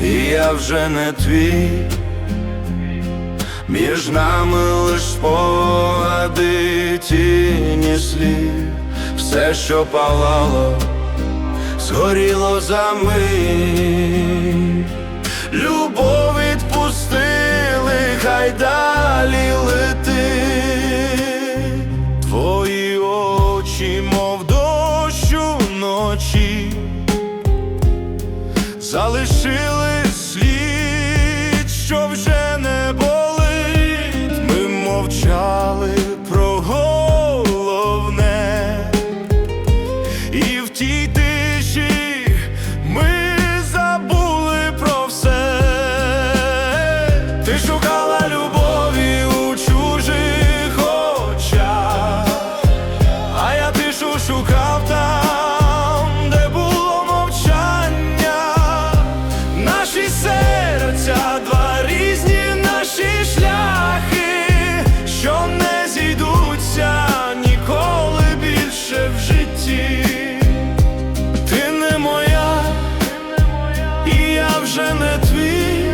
і я вже не твій. Між нами лиш спогади, тіні слів. Все, що палало, згоріло за мить. Любов відпустили, хай далі летить. Твої очі, мов дощ уночі, залишили слід, що вже не болить. Ми мовчали про головне, і в тій тиші ми забули про все. Ти шукала любові у чужих очах, а я тишу шукав там, де було мовчання. Наші серця, два різні наші шляхи, що не зійдуться ніколи більше в житті. Ти не моя, і я вже не твій.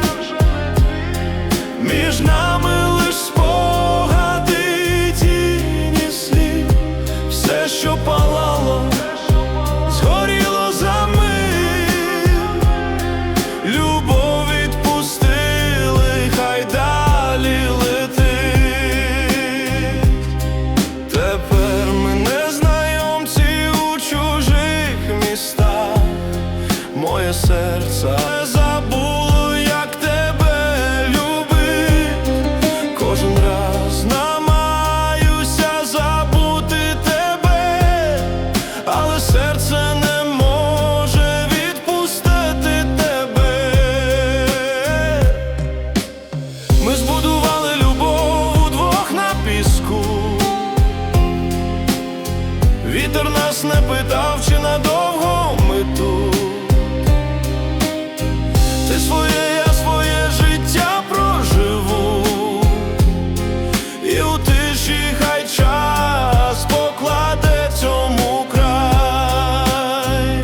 Між нами лиш спогади, тіні слів. Все, що палало, згоріло за мить. Любов відпустили, хай далі летить. Тепер ми незнайомці у чужих містах. Моє серце не забуло, як тебе любить. Кожен раз намагаюся забути тебе, але серце не може відпустити тебе. Ми збудували любов удвох на піску. Вітер нас не питав, чи надовго ми тут. Ти своє, я своє життя проживу, і у тиші хай час покладе цьому край.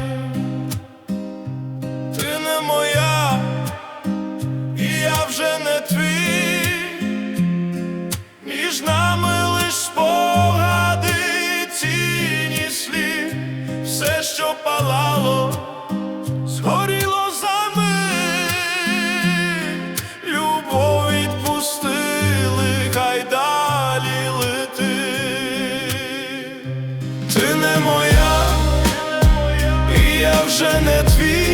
Ти не моя, і я вже не твій. Між нами лиш спогади, тіні слів. Все, що палало, згоріло за мить. Любов відпустили, хай далі летить. Ти не моя, і я вже не твій.